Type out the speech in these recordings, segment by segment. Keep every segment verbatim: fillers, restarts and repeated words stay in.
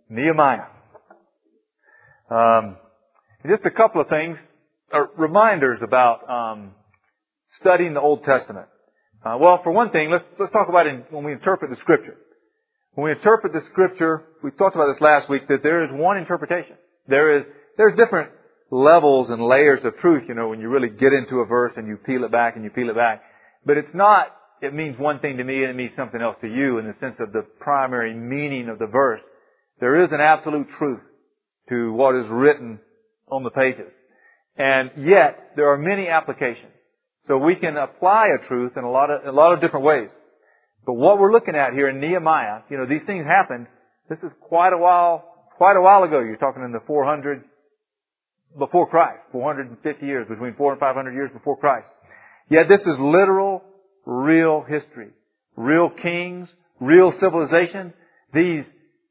Nehemiah. Um, just a couple of things, or reminders about um, studying the Old Testament. Uh, well, for one thing, let's let's talk about it when we interpret the Scripture. When we interpret the Scripture, we talked about this last week, that there is one interpretation. There is there's different levels and layers of truth, you know, when you really get into a verse and you peel it back and you peel it back. But it's not, it means one thing to me and it means something else to you in the sense of the primary meaning of the verse. There is an absolute truth to what is written on the pages. And yet, there are many applications. So we can apply a truth in a lot of, a lot of different ways. But what we're looking at here in Nehemiah, you know, these things happened. This is quite a while, quite a while ago. You're talking in the four hundreds before Christ. four hundred fifty years, between four and five hundred years before Christ. Yet this is literal, real history. Real kings, real civilizations. These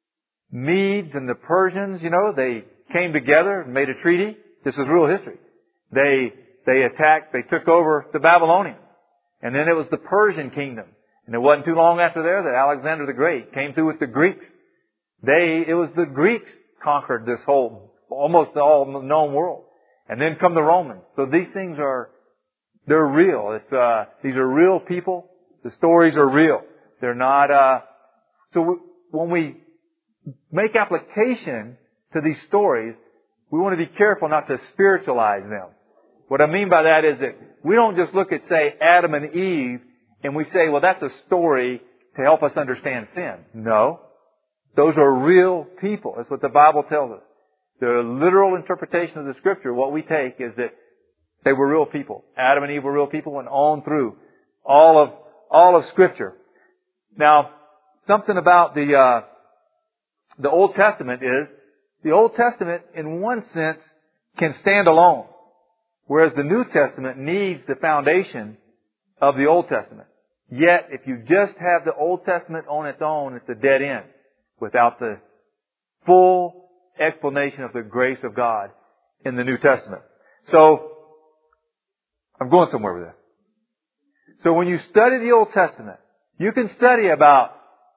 Medes and the Persians, you know, they came together and made a treaty. This is real history. They, they attacked, they took over the Babylonians. And then it was the Persian kingdom. And it wasn't too long after there that Alexander the Great came through with the Greeks. They, it was the Greeks conquered this whole, almost the all known world. And then come the Romans. So these things are, they're real. It's, uh, these are real people. The stories are real. They're not, uh, so we, when we make application to these stories, we want to be careful not to spiritualize them. What I mean by that is that we don't just look at, say, Adam and Eve and we say, well, that's a story to help us understand sin. No. Those are real people. That's what the Bible tells us. The literal interpretation of the Scripture, what we take is that they were real people. Adam and Eve were real people, and on through all of, all of Scripture. Now, something about the, uh, the Old Testament is, the Old Testament, in one sense, can stand alone. Whereas the New Testament needs the foundation of the Old Testament. Yet, if you just have the Old Testament on its own, it's a dead end without the full explanation of the grace of God in the New Testament. So, I'm going somewhere with this. So when you study the Old Testament, you can study about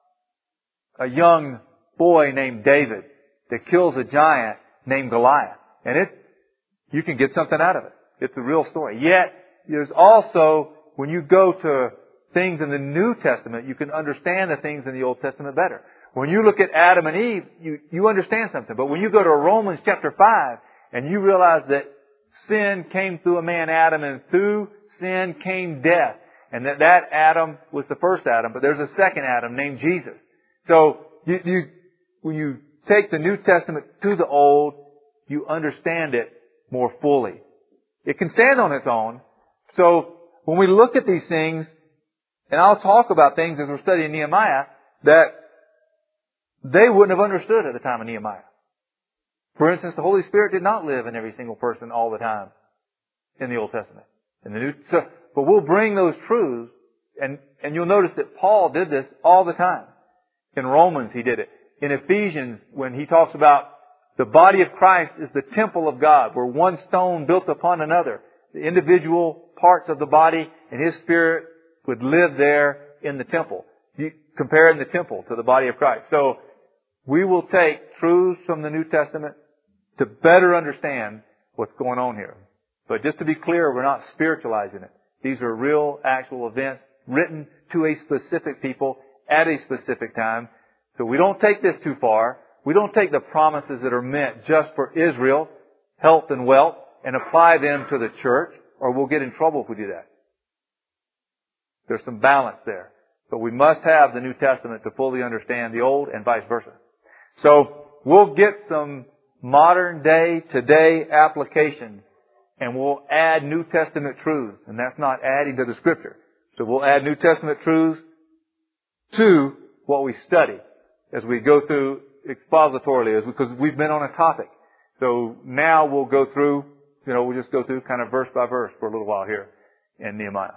a young boy named David that kills a giant named Goliath. And it, you can get something out of it. It's a real story. Yet, there's also, when you go to things in the New Testament, you can understand the things in the Old Testament better. When you look at Adam and Eve, you, you understand something. But when you go to Romans chapter five, and you realize that sin came through a man, Adam, and through sin came death, and that that Adam was the first Adam, but there's a second Adam named Jesus. So, you, you when you take the New Testament to the Old, you understand it more fully. It can stand on its own. So, when we look at these things, and I'll talk about things as we're studying Nehemiah, that they wouldn't have understood at the time of Nehemiah. For instance, the Holy Spirit did not live in every single person all the time in the Old Testament. In the New, so, but we'll bring those truths, and, and you'll notice that Paul did this all the time. In Romans, he did it. In Ephesians, when he talks about the body of Christ is the temple of God, where one stone built upon another. The individual parts of the body and His Spirit would live there in the temple. You, comparing the temple to the body of Christ. So, we will take truths from the New Testament to better understand what's going on here. But just to be clear, we're not spiritualizing it. These are real, actual events written to a specific people at a specific time. So we don't take this too far. We don't take the promises that are meant just for Israel, health and wealth, and apply them to the church, or we'll get in trouble if we do that. There's some balance there. But we must have the New Testament to fully understand the Old and vice versa. So we'll get some modern day, today applications, and we'll add New Testament truths. And that's not adding to the Scripture. So we'll add New Testament truths to what we study as we go through expositorily, as because we've been on a topic. So now we'll go through, you know, we'll just go through kind of verse by verse for a little while here in Nehemiah.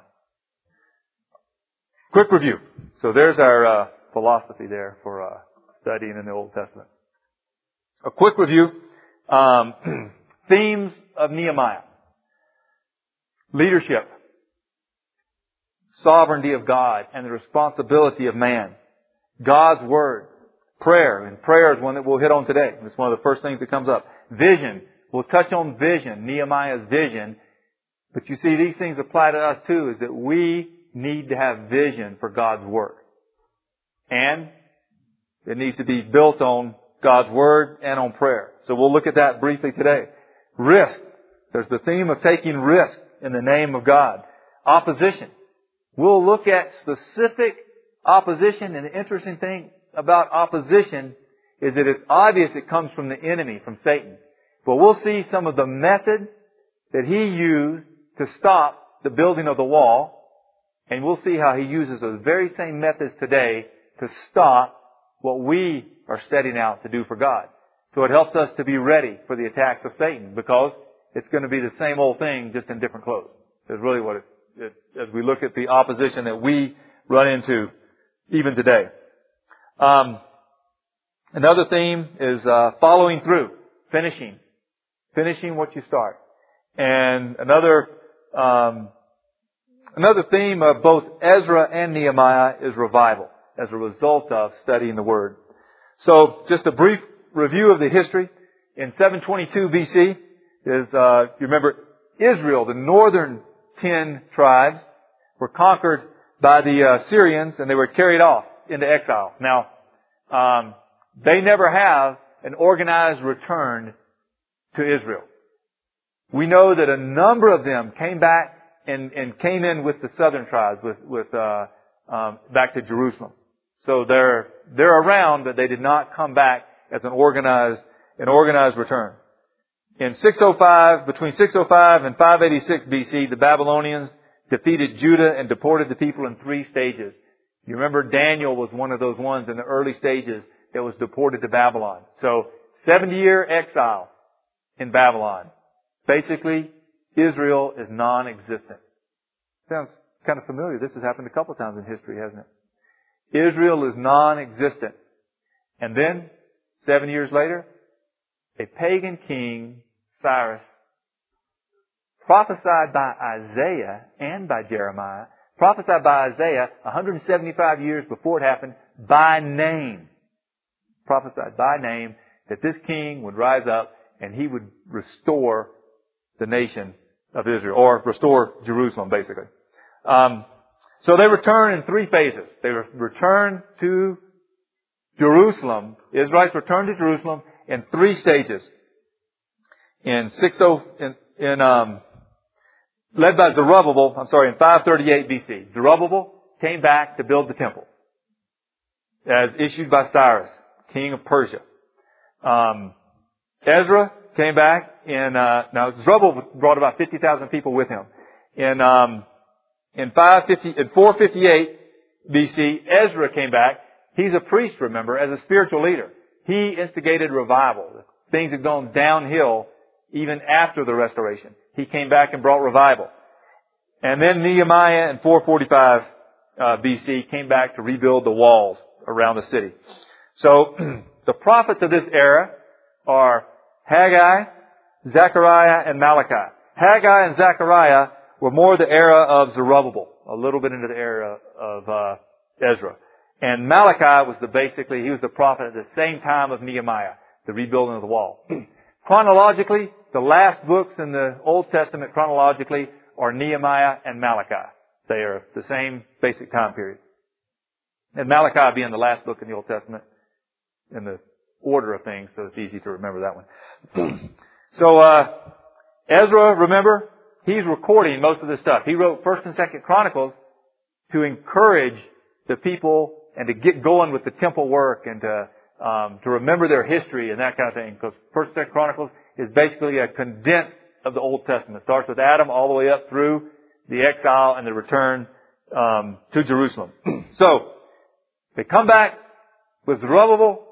Quick review. So there's our uh, philosophy there for uh, studying in the Old Testament. A quick review. Um, themes of Nehemiah. Leadership. Sovereignty of God and the responsibility of man. God's Word. Prayer, and prayer is one that we'll hit on today. It's one of the first things that comes up. Vision. We'll touch on vision, Nehemiah's vision. But you see, these things apply to us too, is that we need to have vision for God's work. And it needs to be built on God's Word and on prayer. So we'll look at that briefly today. Risk. There's the theme of taking risk in the name of God. Opposition. We'll look at specific opposition, and the interesting thing about opposition is that it's obvious it comes from the enemy, from Satan. But we'll see some of the methods that he used to stop the building of the wall, and we'll see how he uses those very same methods today to stop what we are setting out to do for God. So it helps us to be ready for the attacks of Satan, because it's going to be the same old thing, just in different clothes. That's really what it, it as we look at the opposition that we run into even today. Um, another theme is uh, following through, finishing, finishing what you start. And another um, another theme of both Ezra and Nehemiah is revival, as a result of studying the Word. So, just a brief review of the history. In seven twenty-two B C is, uh, you remember, Israel, the northern ten tribes, were conquered by the uh, Syrians, and they were carried off into exile. Now, um, they never have an organized return to Israel. We know that a number of them came back and, and came in with the southern tribes, with, with uh, um, back to Jerusalem. So they're they're around, but they did not come back as an organized an organized return. In six oh five, between six oh five and five eighty-six B C, the Babylonians defeated Judah and deported the people in three stages. You remember Daniel was one of those ones in the early stages that was deported to Babylon. So seventy-year exile in Babylon. Basically, Israel is non-existent. Sounds kind of familiar. This has happened a couple of times in history, hasn't it? Israel is non-existent. And then, seven years later, a pagan king, Cyrus, prophesied by Isaiah and by Jeremiah, prophesied by Isaiah one hundred seventy-five years before it happened, by name. Prophesied by name that this king would rise up and he would restore the nation of Israel, or restore Jerusalem, basically. Um, so they return in three phases. They re- return to Jerusalem. Israelites return to Jerusalem in three stages. In six oh, in, in um, led by Zerubbabel, I'm sorry, in five thirty-eight B C, Zerubbabel came back to build the temple, as issued by Cyrus, king of Persia. Um, Ezra came back in, uh, now Zerubbabel brought about fifty thousand people with him. In, um, in five fifty, in four fifty-eight B C, Ezra came back. He's a priest, remember, as a spiritual leader. He instigated revival. Things had gone downhill even after the restoration. He came back and brought revival. And then Nehemiah in four forty-five uh, B C came back to rebuild the walls around the city. So the prophets of this era are Haggai, Zechariah, and Malachi. Haggai and Zechariah were more the era of Zerubbabel, a little bit into the era of uh, Ezra. And Malachi was the basically, he was the prophet at the same time of Nehemiah, the rebuilding of the wall. Chronologically, the last books in the Old Testament chronologically are Nehemiah and Malachi. They are the same basic time period. And Malachi being the last book in the Old Testament in the order of things, so it's easy to remember that one. So, uh, Ezra, remember, he's recording most of this stuff. He wrote First and Second Chronicles to encourage the people and to get going with the temple work and to, um, to remember their history and that kind of thing. Because First and Second Chronicles is basically a condensed of the Old Testament. It starts with Adam all the way up through the exile and the return, um, to Jerusalem. So, they come back with Zerubbabel.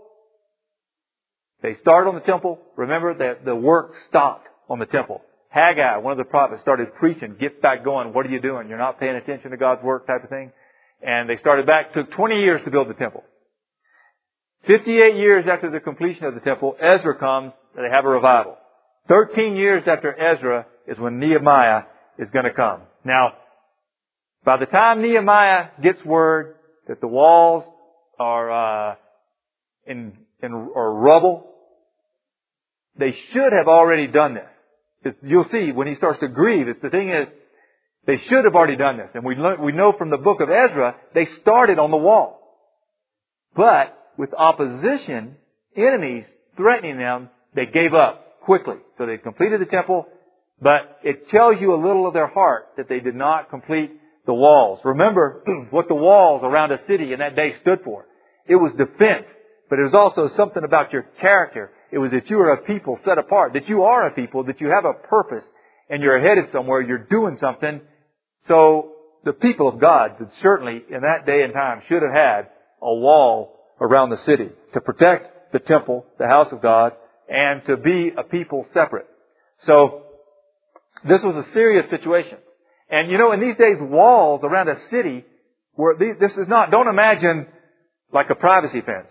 They start on the temple. Remember that the work stopped on the temple. Haggai, one of the prophets, started preaching, get back going. What are you doing? You're not paying attention to God's work type of thing. And they started back. It took twenty years to build the temple. fifty-eight years after the completion of the temple, Ezra comes and they have a revival. thirteen years after Ezra is when Nehemiah is going to come. Now, by the time Nehemiah gets word that the walls are, uh, in, in or rubble. They should have already done this. It's, you'll see when he starts to grieve, it's the thing is, they should have already done this. And we, learn, we know from the book of Ezra, they started on the wall. But with opposition, enemies threatening them, they gave up quickly. So they completed the temple, but it tells you a little of their heart that they did not complete the walls. Remember what the walls around a city in that day stood for. It was defense, but it was also something about your character. It was that you were a people set apart, that you are a people, that you have a purpose, and you're headed somewhere, you're doing something. So the people of God certainly in that day and time should have had a wall around the city to protect the temple, the house of God, and to be a people separate. So this was a serious situation. And you know, in these days, walls around a city were, this is not, don't imagine like a privacy fence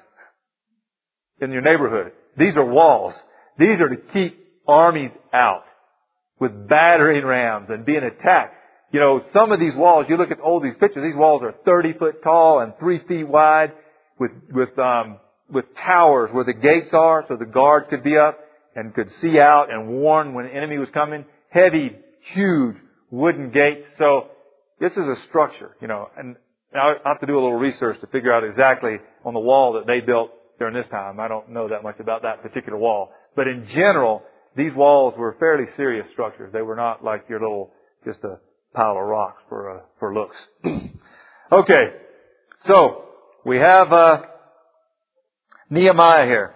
in your neighborhood. These are walls. These are to keep armies out with battering rams and being attacked. You know, some of these walls, you look at all these pictures, these walls are thirty foot tall and three feet wide with, with, um, with towers where the gates are so the guard could be up and could see out and warn when the enemy was coming. Heavy, huge wooden gates. So this is a structure, you know, and I have to do a little research to figure out exactly on the wall that they built during this time. I don't know that much about that particular wall. But in general, these walls were fairly serious structures. They were not like your little, just a pile of rocks for, uh, for looks. Okay. So, we have, uh, Nehemiah here.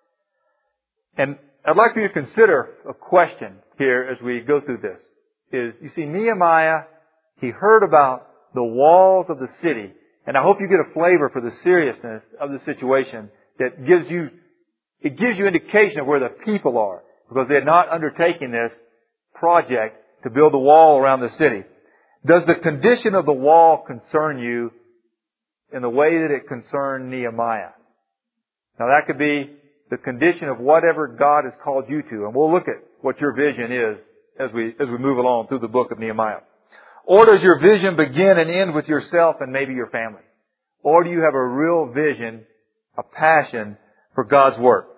And I'd like you to consider a question here as we go through this. Is, you see, Nehemiah, he heard about the walls of the city. And I hope you get a flavor for the seriousness of the situation that gives you, it gives you indication of where the people are. Because they had not undertaken this project to build a wall around the city. Does the condition of the wall concern you in the way that it concerned Nehemiah? Now that could be the condition of whatever God has called you to. And we'll look at what your vision is as we, as we move along through the book of Nehemiah. Or does your vision begin and end with yourself and maybe your family? Or do you have a real vision, a passion for God's work?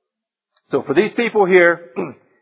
So for these people here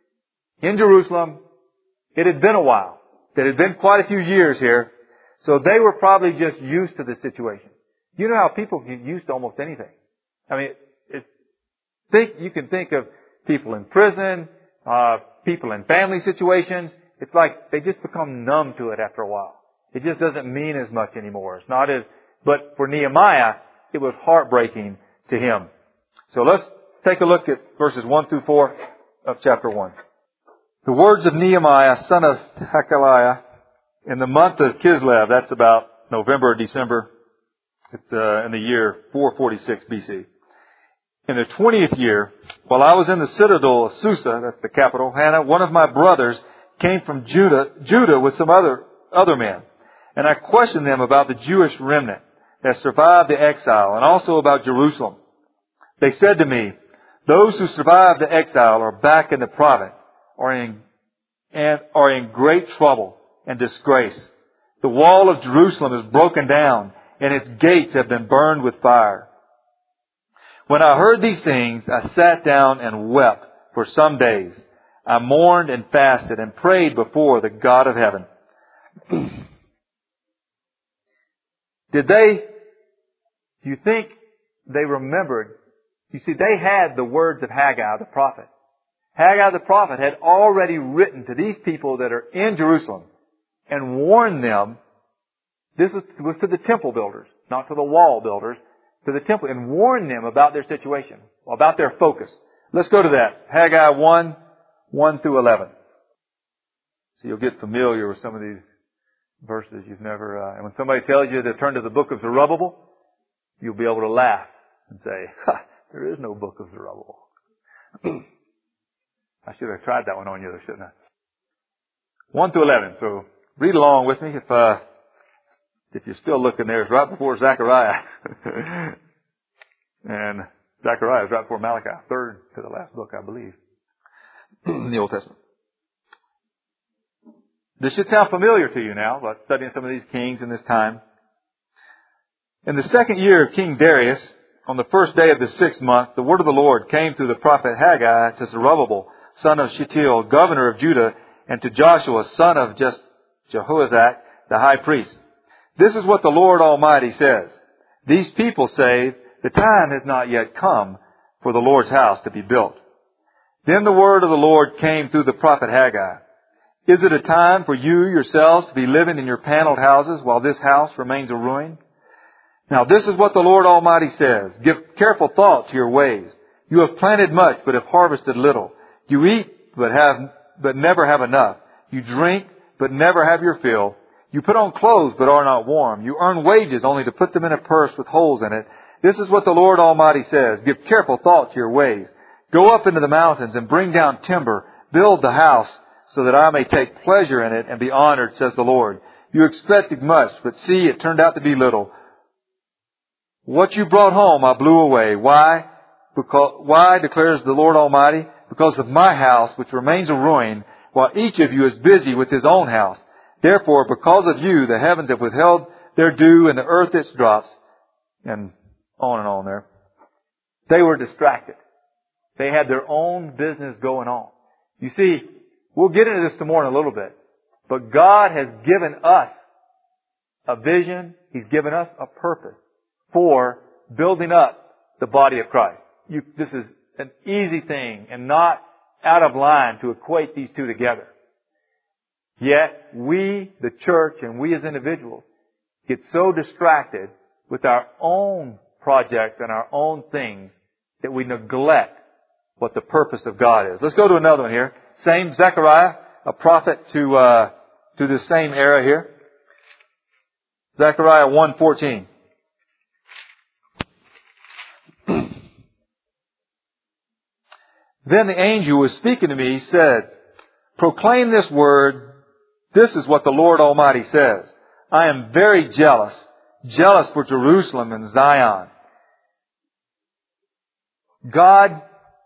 in Jerusalem, it had been a while. It had been quite a few years here. So they were probably just used to the situation. You know how people get used to almost anything. I mean, it, think, you can think of people in prison, uh, people in family situations. It's like they just become numb to it after a while. It just doesn't mean as much anymore. It's not as, but for Nehemiah, it was heartbreaking to him. So let's take a look at verses one through four of chapter one. The words of Nehemiah, son of Hakaliah, in the month of Kislev, that's about November or December, it's uh, in the year four forty-six B C. In the twentieth year, while I was in the citadel of Susa, that's the capital, Hannah, one of my brothers came from Judah, Judah with some other, other men. And I questioned them about the Jewish remnant that survived the exile and also about Jerusalem. They said to me, those who survived the exile are back in the province are in, and are in great trouble and disgrace. The wall of Jerusalem is broken down and its gates have been burned with fire. When I heard these things, I sat down and wept for some days. I mourned and fasted and prayed before the God of heaven. Did they, do you think they remembered? You see, they had the words of Haggai the prophet. Haggai the prophet had already written to these people that are in Jerusalem and warned them. This was, was to the temple builders, not to the wall builders, to the temple, and warned them about their situation, about their focus. Let's go to that. Haggai one, one through eleven. So you'll get familiar with some of these verses you've never, uh, and when somebody tells you to turn to the book of Zerubbabel, you'll be able to laugh and say, ha, there is no book of Zerubbabel. I should have tried that one on you, though, shouldn't I? one through eleven. So read along with me. If uh, if you're still looking there, it's right before Zechariah. And Zechariah is right before Malachi, third to the last book, I believe, in the Old Testament. This should sound familiar to you now, about studying some of these kings in this time. In the second year of King Darius, on the first day of the sixth month, the word of the Lord came through the prophet Haggai to Zerubbabel, son of Shealtiel, governor of Judah, and to Joshua, son of just Jehoazak, the high priest. This is what the Lord Almighty says. These people say, the time has not yet come for the Lord's house to be built. Then the word of the Lord came through the prophet Haggai. Is it a time for you yourselves to be living in your paneled houses while this house remains a ruin? Now this is what the Lord Almighty says. Give careful thought to your ways. You have planted much, but have harvested little. You eat, but have, but never have enough. You drink, but never have your fill. You put on clothes, but are not warm. You earn wages only to put them in a purse with holes in it. This is what the Lord Almighty says. Give careful thought to your ways. Go up into the mountains and bring down timber. Build the house so that I may take pleasure in it and be honored, says the Lord. You expected much, but see, it turned out to be little. What you brought home I blew away. Why? Because, why, declares the Lord Almighty? Because of my house, which remains a ruin, while each of you is busy with his own house. Therefore, because of you, the heavens have withheld their dew and the earth its drops. And on and on there. They were distracted. They had their own business going on. You see, we'll get into this tomorrow in a little bit. But God has given us a vision. He's given us a purpose for building up the body of Christ. You, this is an easy thing and not out of line to equate these two together. Yet, we, the church, and we as individuals, get so distracted with our own projects and our own things that we neglect what the purpose of God is. Let's go to another one here. Same Zechariah, a prophet to uh, to the same era here. Zechariah one fourteen. Then the angel who was speaking to me said, proclaim this word. This is what the Lord Almighty says. I am very jealous, jealous for Jerusalem and Zion. God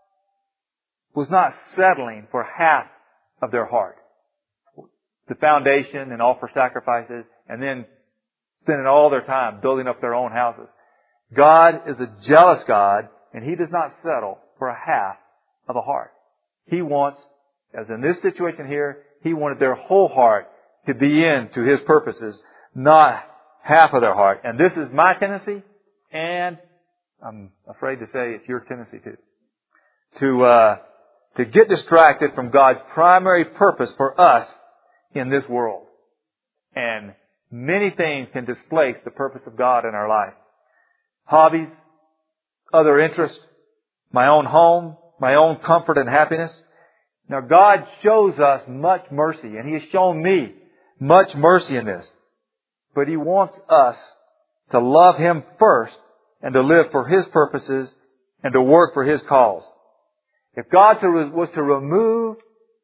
was not settling for half of their heart. The foundation and offer sacrifices and then spending all their time building up their own houses. God is a jealous God and He does not settle for a half of a heart. He wants, as in this situation here, He wanted their whole heart to be into His purposes, not half of their heart. And this is my tendency, and I'm afraid to say it's your tendency too. To, uh, to get distracted from God's primary purpose for us in this world. And many things can displace the purpose of God in our life. Hobbies, other interests, my own home, my own comfort and happiness. Now God shows us much mercy, and He has shown me much mercy in this. But He wants us to love Him first and to live for His purposes and to work for His cause. If God was to remove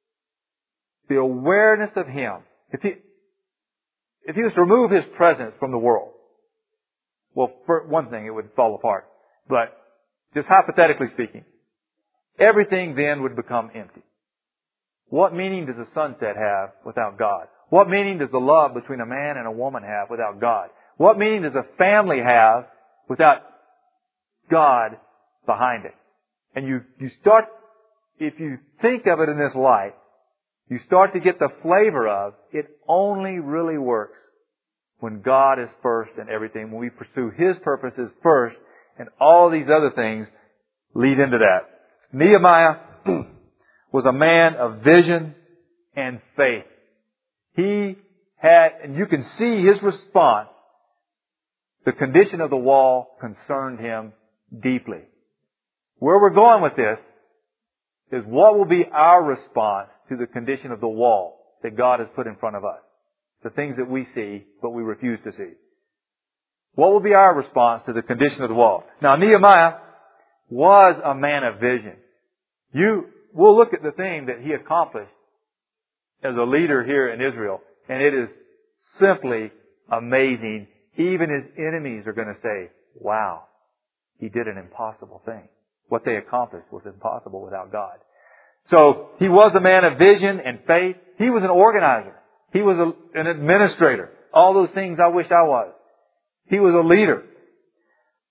the awareness of Him, if He, if He was to remove His presence from the world, well, for one thing, it would fall apart. But just hypothetically speaking, everything then would become empty. What meaning does a sunset have without God? What meaning does the love between a man and a woman have without God? What meaning does a family have without God behind it? And you, you start, if you think of it in this light, you start to get the flavor of it only really works when God is first in everything, when we pursue His purposes first, and all these other things lead into that. Nehemiah was a man of vision and faith. He had, and you can see his response. The condition of the wall concerned him deeply. Where we're going with this is what will be our response to the condition of the wall that God has put in front of us. The things that we see, but we refuse to see. What will be our response to the condition of the wall? Now, Nehemiah was a man of vision. You, we'll look at the thing that he accomplished as a leader here in Israel, and it is simply amazing. Even his enemies are going to say, wow, he did an impossible thing. What they accomplished was impossible without God. So, he was a man of vision and faith. He was an organizer. He was a, an administrator. All those things I wish I was. He was a leader.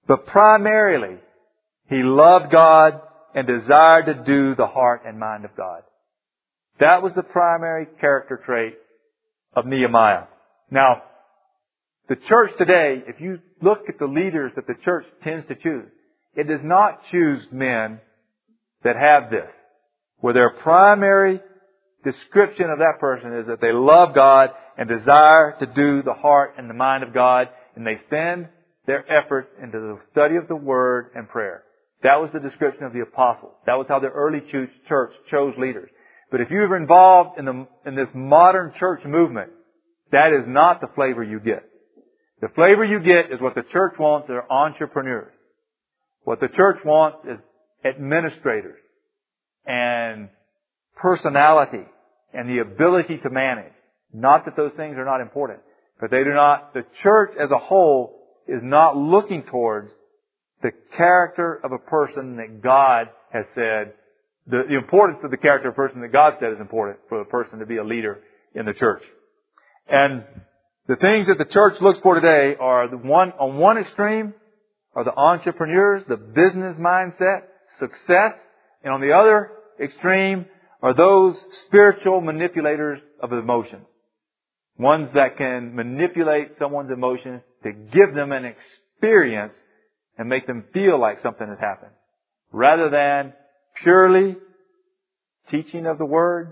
But primarily, he loved God and desired to do the heart and mind of God. That was the primary character trait of Nehemiah. Now, the church today, if you look at the leaders that the church tends to choose, it does not choose men that have this, where their primary description of that person is that they love God and desire to do the heart and the mind of God, and they spend their effort into the study of the Word and prayer. That was the description of the apostles. That was how the early church chose leaders. But if you were involved in the in this modern church movement, that is not the flavor you get. The flavor you get is what the church wants are entrepreneurs. What the church wants is administrators and personality and the ability to manage. Not that those things are not important, but they do not, the church as a whole is not looking towards the character of a person that God has said, the, the importance of the character of a person that God said is important for a person to be a leader in the church. And the things that the church looks for today are the one, on one extreme are the entrepreneurs, the business mindset, success, and on the other extreme are those spiritual manipulators of emotions. Ones that can manipulate someone's emotions to give them an experience and make them feel like something has happened, rather than purely teaching of the Word,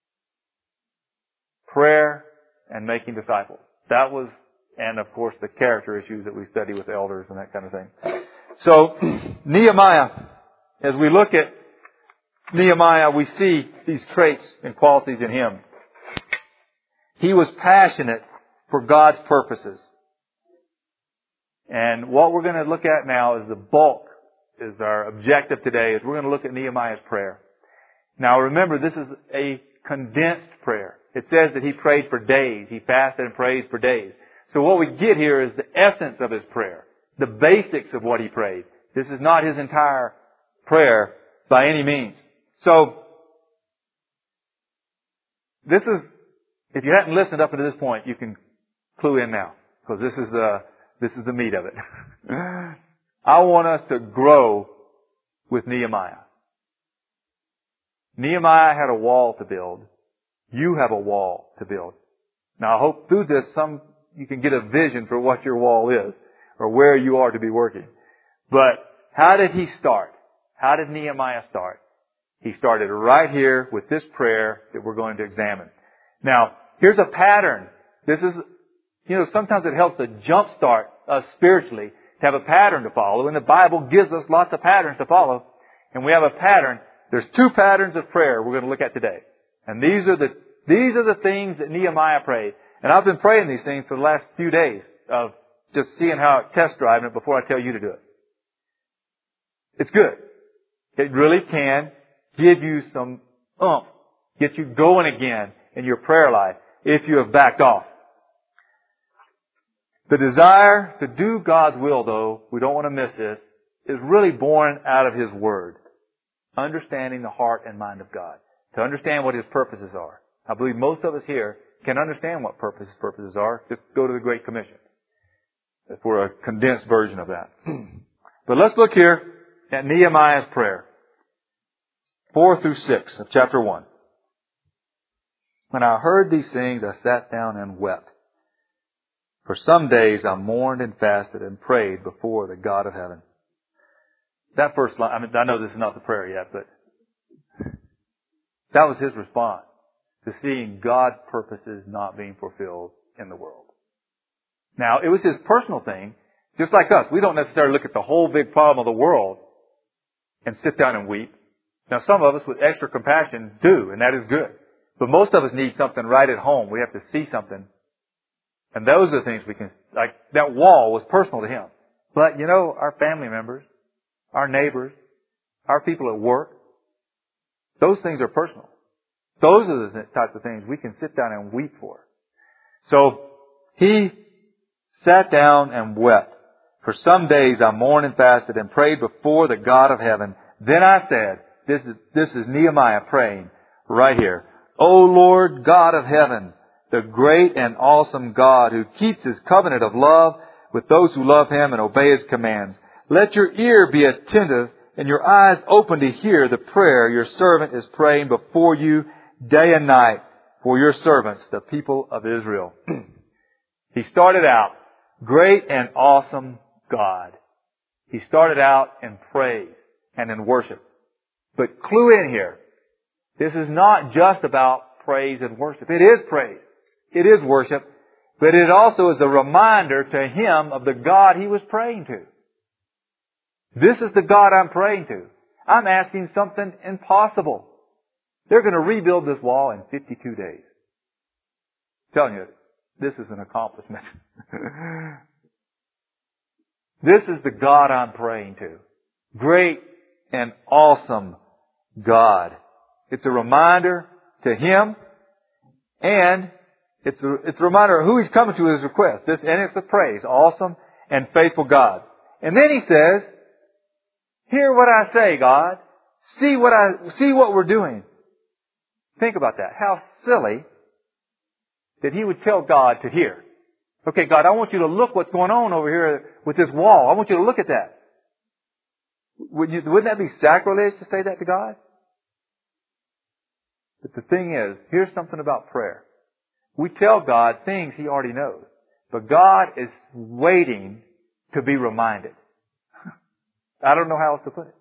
prayer, and making disciples. That was, and of course the character issues that we study with elders and that kind of thing. So, Nehemiah, as we look at Nehemiah, we see these traits and qualities in him. He was passionate for God's purposes. And what we're going to look at now is the bulk, is our objective today, is we're going to look at Nehemiah's prayer. Now remember, this is a condensed prayer. It says that he prayed for days. He fasted and prayed for days. So what we get here is the essence of his prayer, the basics of what he prayed. This is not his entire prayer by any means. So, this is, if you hadn't listened up until this point, you can clue in now, because this is the, this is the meat of it. I want us to grow with Nehemiah. Nehemiah had a wall to build. You have a wall to build. Now I hope through this some, you can get a vision for what your wall is, or where you are to be working. But how did he start? How did Nehemiah start? He started right here with this prayer that we're going to examine. Now, here's a pattern. This is, you know, sometimes it helps to jumpstart us spiritually to have a pattern to follow. And the Bible gives us lots of patterns to follow. And we have a pattern. There's two patterns of prayer we're going to look at today. And these are the, these are the things that Nehemiah prayed. And I've been praying these things for the last few days of just seeing how it test driving it before I tell you to do it. It's good. It really can give you some oomph, get you going again in your prayer life if you have backed off. The desire to do God's will, though, we don't want to miss this, is really born out of His Word. Understanding the heart and mind of God. To understand what His purposes are. I believe most of us here can understand what purpose His purposes are. Just go to the Great Commission. For a condensed version of that. But let's look here at Nehemiah's prayer. Four through six of chapter one. When I heard these things, I sat down and wept. For some days I mourned and fasted and prayed before the God of heaven. That first line, I mean, I know this is not the prayer yet, but that was his response to seeing God's purposes not being fulfilled in the world. Now, it was his personal thing, just like us. We don't necessarily look at the whole big problem of the world and sit down and weep. Now, some of us with extra compassion do, and that is good. But most of us need something right at home. We have to see something. And those are the things we can, like, that wall was personal to him. But, you know, our family members, our neighbors, our people at work, those things are personal. Those are the types of things we can sit down and weep for. So, he sat down and wept. For some days I mourned and fasted and prayed before the God of heaven. Then I said, this is, this is Nehemiah praying right here. O Lord God of heaven, the great and awesome God who keeps His covenant of love with those who love Him and obey His commands. Let your ear be attentive and your eyes open to hear the prayer your servant is praying before you day and night for your servants, the people of Israel. He started out, great and awesome God. He started out in praise and in worship. But clue in here, this is not just about praise and worship. It is praise. It is worship. But it also is a reminder to him of the God he was praying to. This is the God I'm praying to. I'm asking something impossible. They're going to rebuild this wall in fifty-two days. I'm telling you, this is an accomplishment. This is the God I'm praying to. Great and awesome God. It's a reminder to him, and it's a, it's a reminder of who he's coming to his request. This, and it's a praise. Awesome and faithful God. And then he says, hear what I say, God. See what I, see what we're doing. Think about that. How silly that he would tell God to hear. Okay, God, I want you to look what's going on over here with this wall. I want you to look at that. Would you, wouldn't that be sacrilege to say that to God? But the thing is, here's something about prayer. We tell God things he already knows. But God is waiting to be reminded. I don't know how else to put it.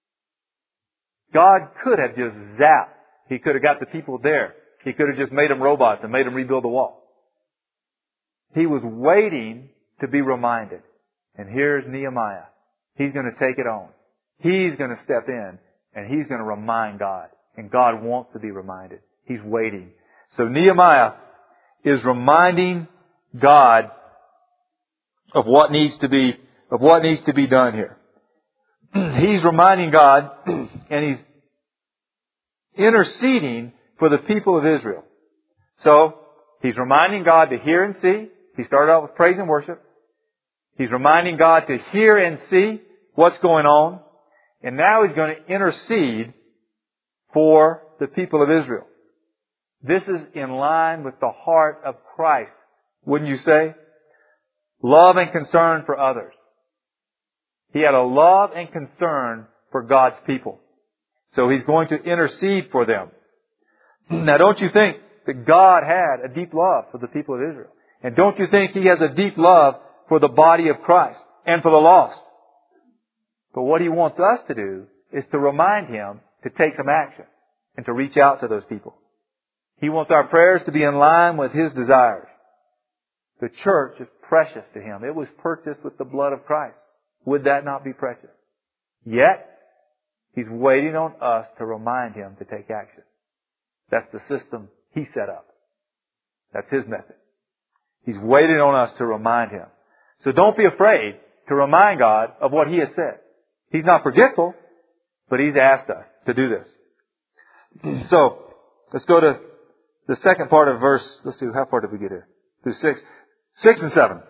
God could have just zapped. He could have got the people there. He could have just made them robots and made them rebuild the wall. He was waiting to be reminded. And here's Nehemiah. He's going to take it on. He's going to step in and he's going to remind God. And God wants to be reminded. He's waiting. So Nehemiah is reminding God of what needs to be, of what needs to be done here. He's reminding God and he's interceding for the people of Israel. So, he's reminding God to hear and see. He started out with praise and worship. He's reminding God to hear and see what's going on. And now he's going to intercede for the people of Israel. This is in line with the heart of Christ, wouldn't you say? Love and concern for others. He had a love and concern for God's people. So he's going to intercede for them. Now don't you think that God had a deep love for the people of Israel? And don't you think he has a deep love for the body of Christ and for the lost? But what he wants us to do is to remind him to take some action and to reach out to those people. He wants our prayers to be in line with his desires. The church is precious to him. It was purchased with the blood of Christ. Would that not be precious? Yet, he's waiting on us to remind him to take action. That's the system he set up. That's his method. He's waiting on us to remind him. So don't be afraid to remind God of what he has said. He's not forgetful, but he's asked us to do this. So, let's go to the second part of verse. Let's see, how far did we get here? Through six. Six and seven.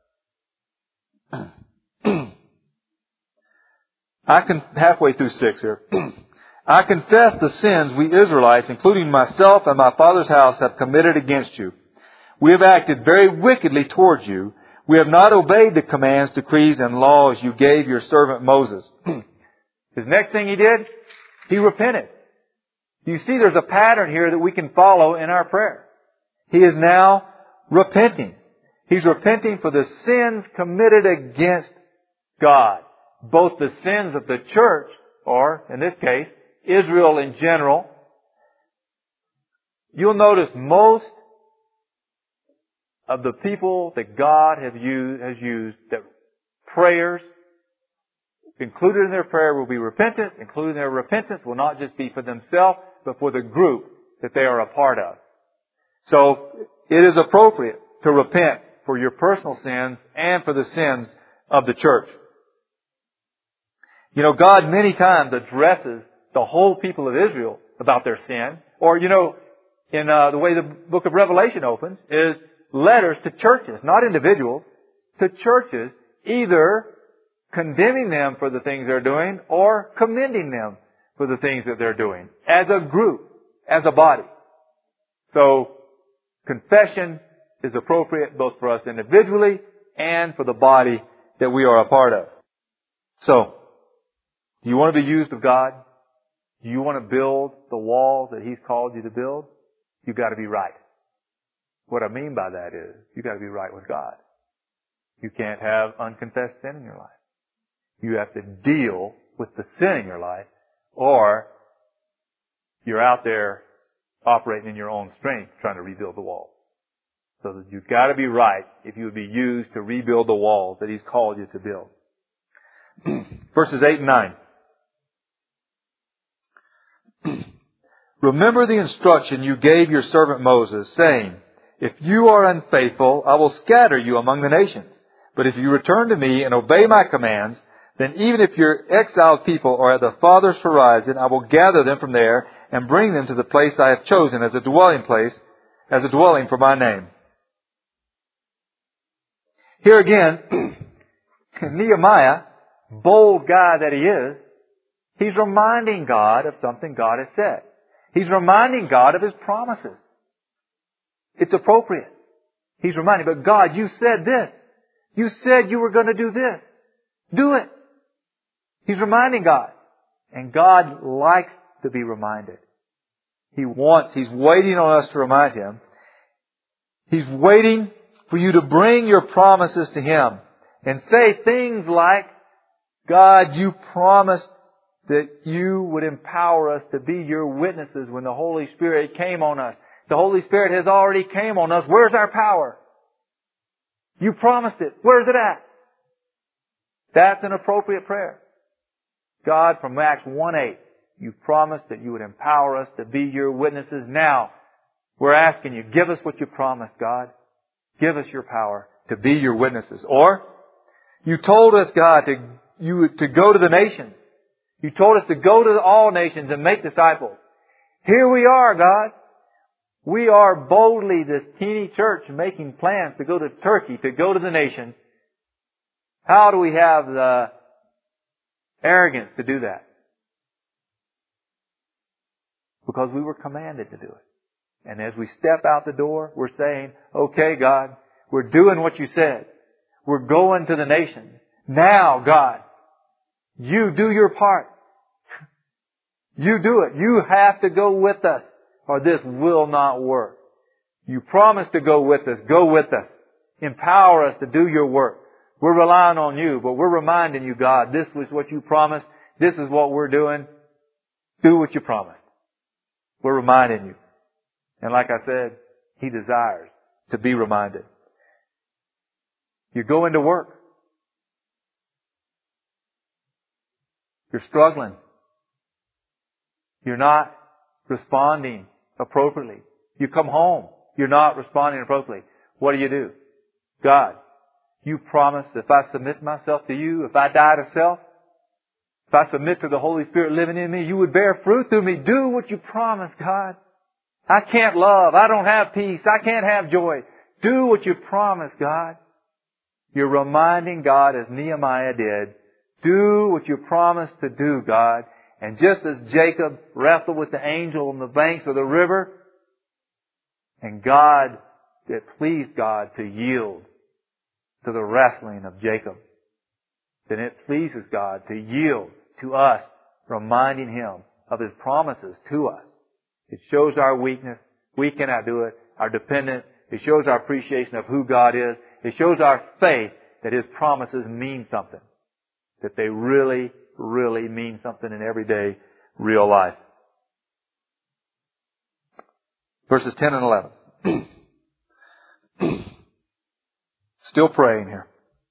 I can, halfway through six here. I confess the sins we Israelites, including myself and my father's house, have committed against you. We have acted very wickedly towards you. We have not obeyed the commands, decrees, and laws you gave your servant Moses. His next thing he did, he repented. You see, there's a pattern here that we can follow in our prayer. He is now repenting. He's repenting for the sins committed against God. Both the sins of the church, or in this case, Israel in general. You'll notice most of the people that God have used, has used, that prayers included in their prayer will be repentance. Included in their repentance will not just be for themselves, but for the group that they are a part of. So, it is appropriate to repent for your personal sins and for the sins of the church. You know, God many times addresses the whole people of Israel about their sin. Or, you know, in uh, the way the book of Revelation opens, is letters to churches, not individuals, to churches, either condemning them for the things they're doing or commending them for the things that they're doing as a group, as a body. So, confession is appropriate both for us individually and for the body that we are a part of. So, do you want to be used of God? Do you want to build the walls that He's called you to build? You've got to be right. What I mean by that is, you've got to be right with God. You can't have unconfessed sin in your life. You have to deal with the sin in your life, or you're out there operating in your own strength trying to rebuild the wall. So that you've got to be right if you would be used to rebuild the walls that He's called you to build. Verses eight and nine. Remember the instruction you gave your servant Moses, saying, if you are unfaithful, I will scatter you among the nations. But if you return to me and obey my commands, then even if your exiled people are at the farthest horizon, I will gather them from there and bring them to the place I have chosen as a dwelling place, as a dwelling for my name. Here again, Nehemiah, bold guy that he is, he's reminding God of something God has said. He's reminding God of His promises. It's appropriate. He's reminding, but God, you said this. You said you were going to do this. Do it. He's reminding God. And God likes to be reminded. He wants, He's waiting on us to remind Him. He's waiting for you to bring your promises to Him and say things like, God, you promised that you would empower us to be your witnesses when the Holy Spirit came on us. The Holy Spirit has already came on us. Where's our power? You promised it. Where's it at? That's an appropriate prayer. God, from Acts one eight, you promised that you would empower us to be your witnesses. Now, we're asking you, give us what you promised, God. Give us your power to be your witnesses. Or, you told us, God, to, you, to go to the nations. You told us to go to all nations and make disciples. Here we are, God. We are boldly, this teeny church, making plans to go to Turkey, to go to the nations. How do we have the arrogance to do that? Because we were commanded to do it. And as we step out the door, we're saying, okay, God, we're doing what you said. We're going to the nations. Now, God, you do your part. You do it. You have to go with us, or this will not work. You promised to go with us. Go with us. Empower us to do your work. We're relying on you, but we're reminding you, God, this was what you promised. This is what we're doing. Do what you promised. We're reminding you. And like I said, He desires to be reminded. You go into work. You're struggling. You're not responding appropriately. You come home. You're not responding appropriately. What do you do? God, you promised if I submit myself to you, if I die to self, if I submit to the Holy Spirit living in me, you would bear fruit through me. Do what you promised, God. I can't love. I don't have peace. I can't have joy. Do what you promised, God. You're reminding God, as Nehemiah did, do what you promised to do, God. And just as Jacob wrestled with the angel on the banks of the river, and God, it pleased God to yield to the wrestling of Jacob, then it pleases God to yield to us, reminding Him of His promises to us. It shows our weakness. We cannot do it. Our dependence. It shows our appreciation of who God is. It shows our faith that His promises mean something. That they really, really mean something in everyday, real life. Verses ten and eleven. Still praying here.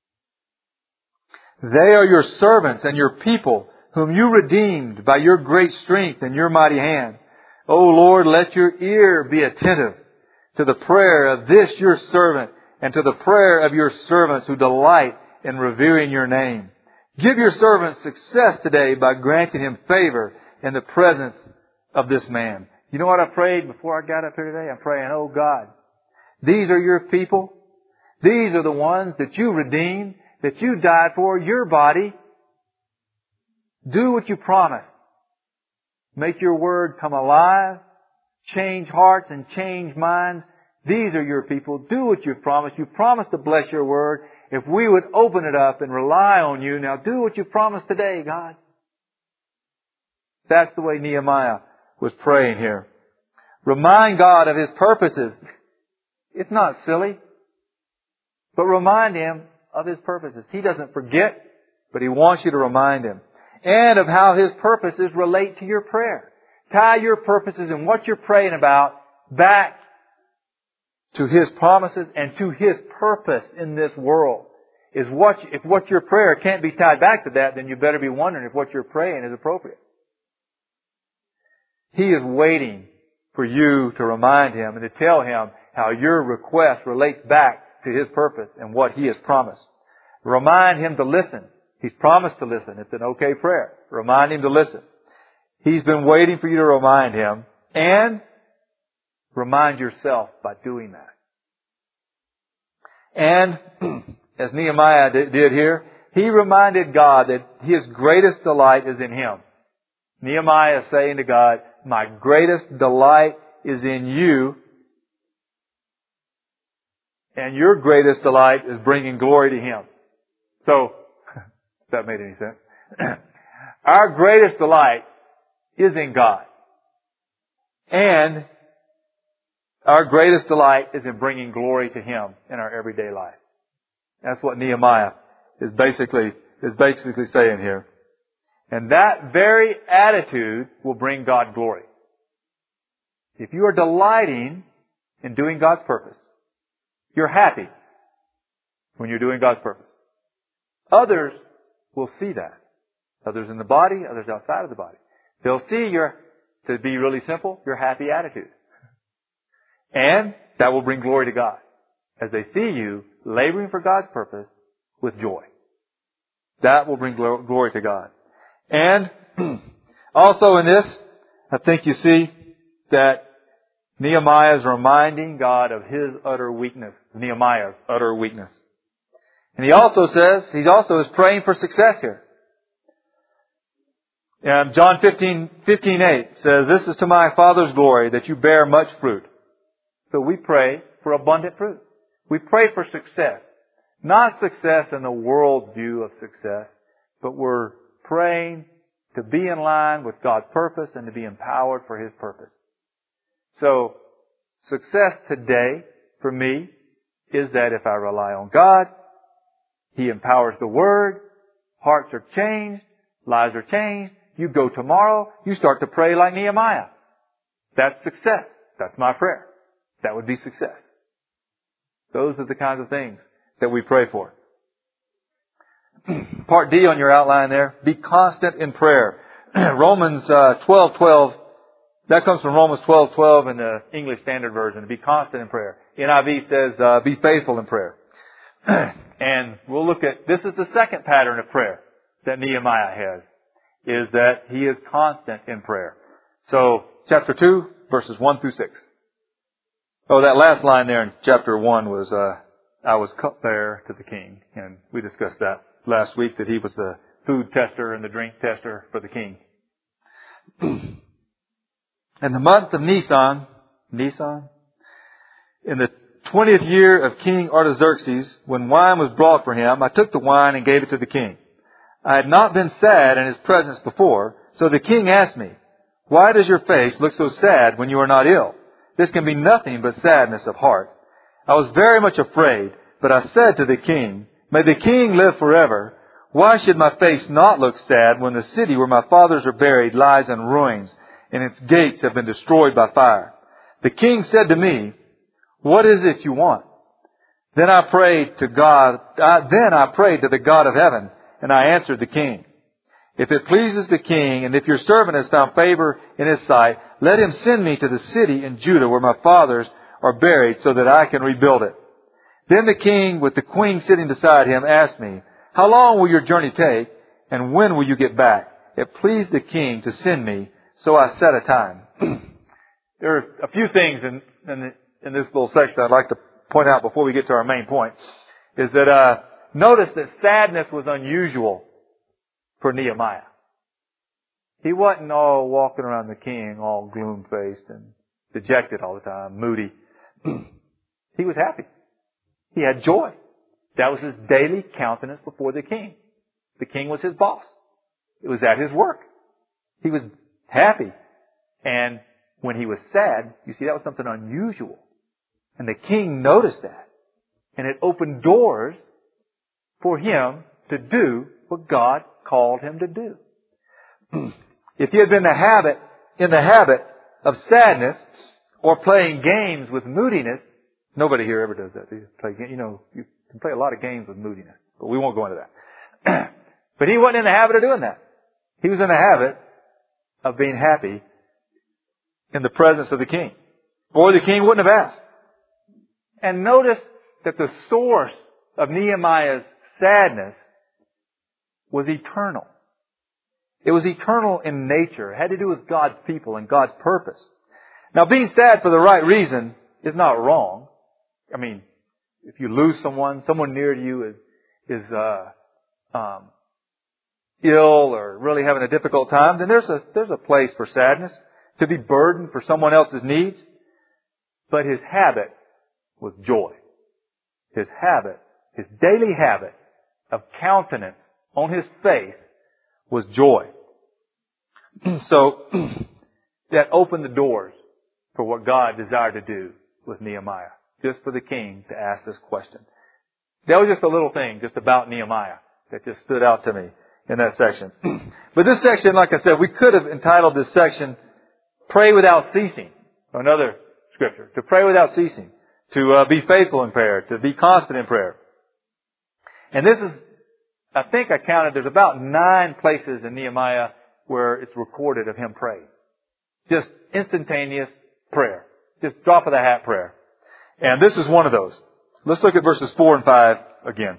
They are your servants and your people, whom you redeemed by your great strength and your mighty hand. O Lord, let your ear be attentive to the prayer of this your servant and to the prayer of your servants who delight in revering your name. Give your servant success today by granting him favor in the presence of this man. You know what I prayed before I got up here today? I'm praying, oh God, these are your people. These are the ones that you redeemed, that you died for, your body. Do what you promised. Make your word come alive. Change hearts and change minds. These are your people. Do what you promised. You promised to bless your word. if we would open it up and rely on you, now do what you promised today, God. That's the way Nehemiah was praying here. Remind God of His purposes. It's not silly, but remind Him of His purposes. He doesn't forget, but He wants you to remind Him. And of how His purposes relate to your prayer. Tie your purposes and what you're praying about back to His promises and to His purpose in this world. Is what, if what your prayer can't be tied back to that, then you better be wondering if what you're praying is appropriate. He is waiting for you to remind Him and to tell Him how your request relates back to His purpose and what He has promised. Remind Him to listen. He's promised to listen. It's an okay prayer. Remind Him to listen. He's been waiting for you to remind Him, and remind yourself by doing that. And as Nehemiah did here, he reminded God that His greatest delight is in Him. Nehemiah is saying to God, my greatest delight is in you, and your greatest delight is bringing glory to Him. So, if that made any sense. Our greatest delight is in God. And our greatest delight is in bringing glory to Him in our everyday life. That's what Nehemiah is basically, is basically saying here. And that very attitude will bring God glory. If you are delighting in doing God's purpose, you're happy when you're doing God's purpose. Others will see that. Others in the body, others outside of the body. They'll see your, to be really simple, your happy attitude. And that will bring glory to God as they see you laboring for God's purpose with joy. That will bring glory to God. And also in this, I think you see that Nehemiah is reminding God of His utter weakness. Nehemiah's utter weakness. And he also says, he also is praying for success here. And John fifteen, fifteen eight says, this is to my Father's glory that you bear much fruit. So we pray for abundant fruit. We pray for success. Not success in the world's view of success, but we're praying to be in line with God's purpose and to be empowered for His purpose. So, success today for me is that if I rely on God, He empowers the Word, hearts are changed, lives are changed. You go tomorrow, you start to pray like Nehemiah. That's success. That's my prayer. That would be success. Those are the kinds of things that we pray for. Part D on your outline there, be constant in prayer. Romans uh, twelve twelve, that comes from Romans twelve twelve in the English Standard Version. Be constant in prayer. N I V says, uh, be faithful in prayer. And we'll look at, this is the second pattern of prayer that Nehemiah has, is that he is constant in prayer. So, chapter two, verses one through six. Oh, that last line there in chapter one was, uh, I was cupbearer to the king. And we discussed that last week, that he was the food tester and the drink tester for the king. In the month of Nisan, Nisan, in the twentieth year of King Artaxerxes, when wine was brought for him, I took the wine and gave it to the king. I had not been sad in his presence before, so the king asked me, why does your face look so sad when you are not ill? This can be nothing but sadness of heart. I was very much afraid, but I said to the king, may the king live forever. Why should my face not look sad when the city where my fathers are buried lies in ruins and its gates have been destroyed by fire? The king said to me, what is it you want? Then I prayed to God, I, then I prayed to the God of heaven, and I answered the king. If it pleases the king, and if your servant has found favor in his sight, let him send me to the city in Judah where my fathers are buried so that I can rebuild it. Then the king, with the queen sitting beside him, asked me, how long will your journey take, and when will you get back? It pleased the king to send me, so I set a time. There are a few things in, in, the, in this little section I'd like to point out before we get to our main point. Is that, uh, notice that sadness was unusual for Nehemiah. He wasn't all walking around the king all gloom-faced and dejected all the time, moody. He was happy. He had joy. That was his daily countenance before the king. The king was his boss. It was at his work. He was happy. And when he was sad, you see, that was something unusual. And the king noticed that. And it opened doors for him to do what God called him to do. If he had been the habit, in the habit of sadness or playing games with moodiness, nobody here ever does that. They play, you know, you can play a lot of games with moodiness, but we won't go into that. But he wasn't in the habit of doing that. He was in the habit of being happy in the presence of the king. Or the king wouldn't have asked. And notice that the source of Nehemiah's sadness was eternal. It was eternal in nature. It had to do with God's people and God's purpose. Now, being sad for the right reason is not wrong. I mean, if you lose someone, someone near to you is is uh, um, ill or really having a difficult time, then there's a there's a place for sadness, to be burdened for someone else's needs. But his habit was joy. His habit, his daily habit of countenance on his face was joy. So that opened the doors for what God desired to do with Nehemiah, just for the king to ask this question. That was just a little thing just about Nehemiah that just stood out to me in that section. But this section, like I said, we could have entitled this section, Pray Without Ceasing, or another scripture, to pray without ceasing, to uh, be faithful in prayer, to be constant in prayer. And this is, I think I counted, there's about nine places in Nehemiah where it's recorded of him praying. Just instantaneous prayer. Just drop of the hat prayer. And this is one of those. Let's look at verses four and five again.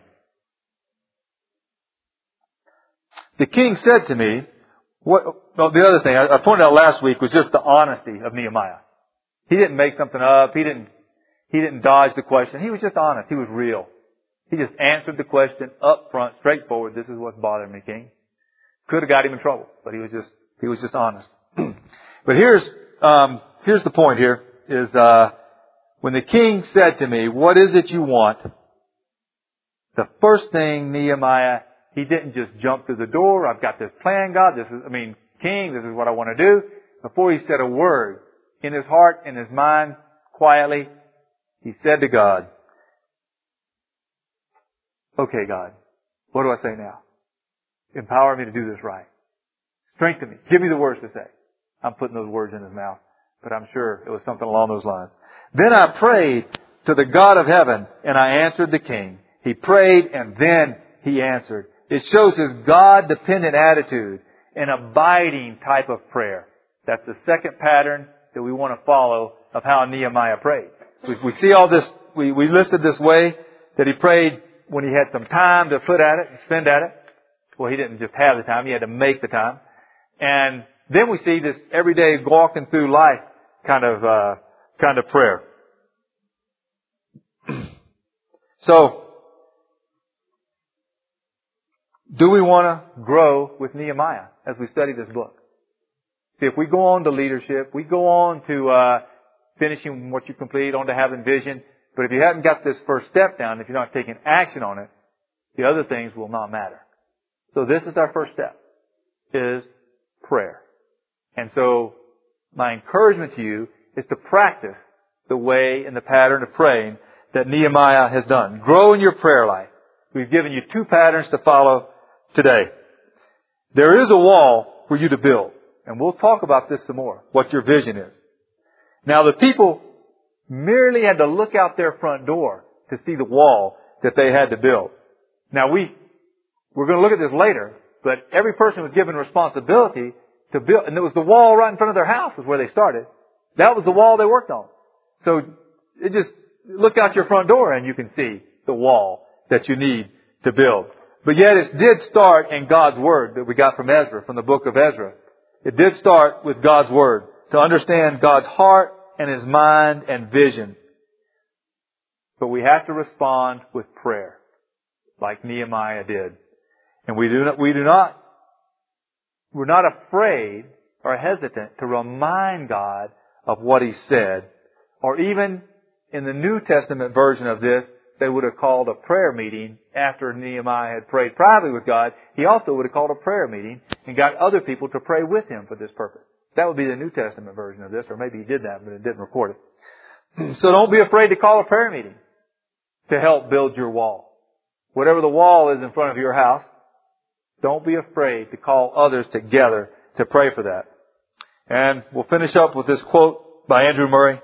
The king said to me, what, well, the other thing I, I pointed out last week was just the honesty of Nehemiah. He didn't make something up. He didn't, he didn't dodge the question. He was just honest. He was real. He just answered the question up front, straightforward. This is what's bothering me, king. Could have got him in trouble, but he was just, he was just honest. But here's, um, here's the point here is, uh, when the king said to me, what is it you want? The first thing Nehemiah, he didn't just jump through the door. I've got this plan, God. This is, I mean, king, this is what I want to do. Before he said a word, in his heart, in his mind, quietly, he said to God, okay, God, what do I say now? Empower me to do this right. Strengthen me. Give me the words to say. I'm putting those words in his mouth, but I'm sure it was something along those lines. Then I prayed to the God of heaven, and I answered the king. He prayed, and then he answered. It shows his God-dependent attitude, an abiding type of prayer. That's the second pattern that we want to follow of how Nehemiah prayed. We, we see all this, we, we listed this way, that he prayed when he had some time to put at it and spend at it. Well, he didn't just have the time, he had to make the time. And then we see this everyday walking through life kind of, uh, kind of prayer. So, do we want to grow with Nehemiah as we study this book? See, if we go on to leadership, we go on to uh finishing what you complete, on to having vision. But if you haven't got this first step down, if you're not taking action on it, the other things will not matter. So this is our first step, is prayer. And so my encouragement to you is to practice the way and the pattern of praying that Nehemiah has done. Grow in your prayer life. We've given you two patterns to follow today. There is a wall for you to build. And we'll talk about this some more, what your vision is. Now, the people merely had to look out their front door to see the wall that they had to build. Now, we, we're going to look at this later, but every person was given responsibility to build, and it was the wall right in front of their house is where they started. That was the wall they worked on. So, it just, look out your front door and you can see the wall that you need to build. But yet it did start in God's Word that we got from Ezra, from the book of Ezra. It did start with God's Word, to understand God's heart and His mind and vision. But we have to respond with prayer, like Nehemiah did. And we do not, we do not, we're not afraid or hesitant to remind God of what He said, or even in the New Testament version of this, they would have called a prayer meeting after Nehemiah had prayed privately with God. He also would have called a prayer meeting and got other people to pray with him for this purpose. That would be the New Testament version of this, or maybe he did that, but it didn't record it. So don't be afraid to call a prayer meeting to help build your wall. Whatever the wall is in front of your house, don't be afraid to call others together to pray for that. And we'll finish up with this quote by Andrew Murray.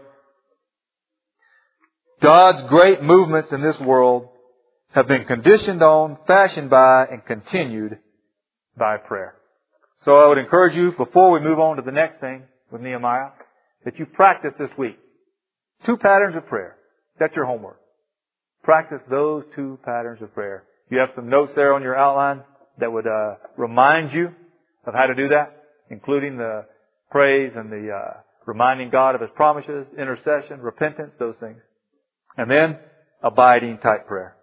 God's great movements in this world have been conditioned on, fashioned by, and continued by prayer. So I would encourage you, before we move on to the next thing with Nehemiah, that you practice this week two patterns of prayer. That's your homework. Practice those two patterns of prayer. You have some notes there on your outline that would uh, remind you of how to do that, including the praise and the uh, reminding God of His promises, intercession, repentance, those things. And then, abiding type prayer.